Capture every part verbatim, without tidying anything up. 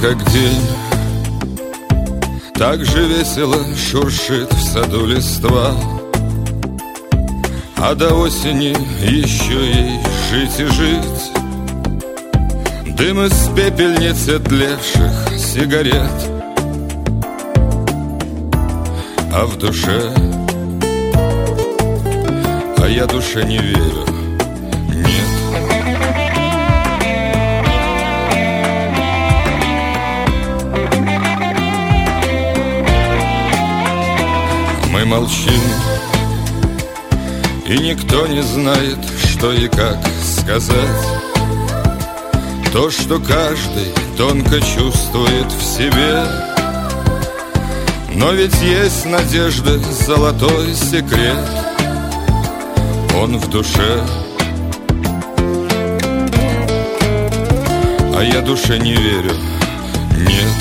как день, так же весело шуршит в саду листва, а до осени еще ей жить и жить. Дым из пепельниц отлевших сигарет, а в душе, а я душе не верю, нет. Мы молчим, и никто не знает, что и как сказать. То, что каждый тонко чувствует в себе. Но ведь есть надежда, золотой секрет. Он в душе, а я душе не верю, нет.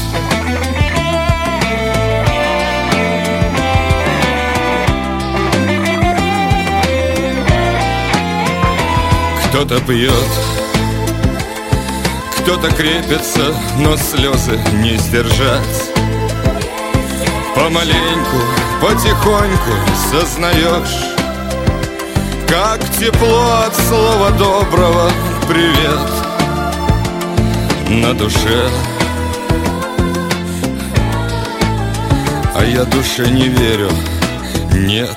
Кто-то пьет, кто-то крепится, но слезы не сдержать. Помаленьку, потихоньку сознаешь, как тепло от слова доброго привет на душе. А я душе не верю, нет.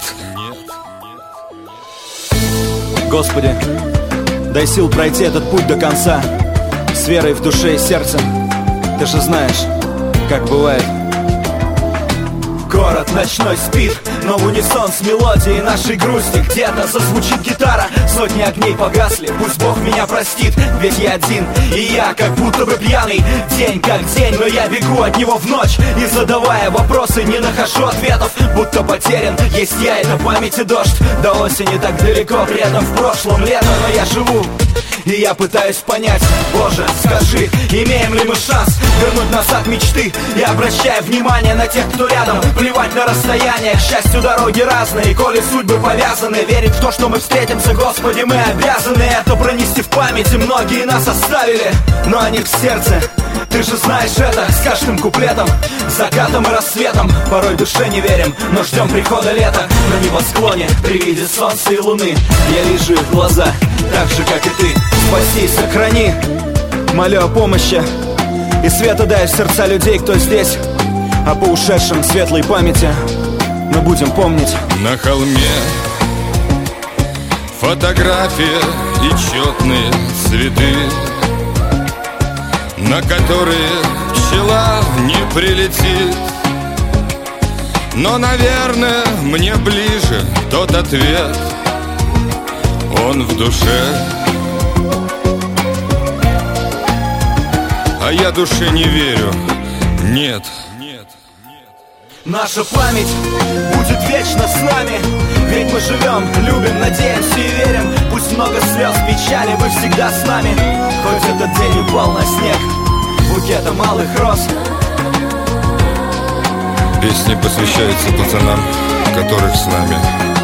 Господи, дай сил пройти этот путь до конца, с верой в душе и сердце. Ты же знаешь, как бывает. Город ночной спит, но в унисон с мелодией нашей грусти. Где-то зазвучит гитара, сотни огней погасли. Пусть Бог меня простит, ведь я один, и я как будто бы пьяный. День как день, но я бегу от него в ночь, и задавая вопросы, не нахожу ответов. Будто потерян, есть я, это память и дождь. До осени так далеко, при этом в прошлом лето, но я живу. И я пытаюсь понять, Боже, скажи, имеем ли мы шанс вернуть назад мечты? И обращая внимание на тех, кто рядом, плевать на расстояние, к счастью дороги разные. Коли судьбы повязаны, верить в то, что мы встретимся, Господи, мы обязаны это пронести в памяти. Многие нас оставили, но они в сердце. Ты же знаешь это, с каждым куплетом, закатом и рассветом. Порой душе не верим, но ждем прихода лета. На небосклоне при виде солнца и луны я вижу их глаза, так же, как и ты. Спаси и сохрани, молю о помощи, и света дай в сердца людей, кто здесь. А по ушедшим светлой памяти мы будем помнить. На холме фотография и четные цветы, на которые пчела не прилетит. Но, наверное, мне ближе тот ответ. Он в душе, а я душе не верю, нет. Наша память будет вечно с нами, ведь мы живем, любим, надеемся и верим. Пусть много слез, печали, вы всегда с нами. Хоть этот день упал на снег букетом малых роз. Песни посвящаются пацанам, которых с нами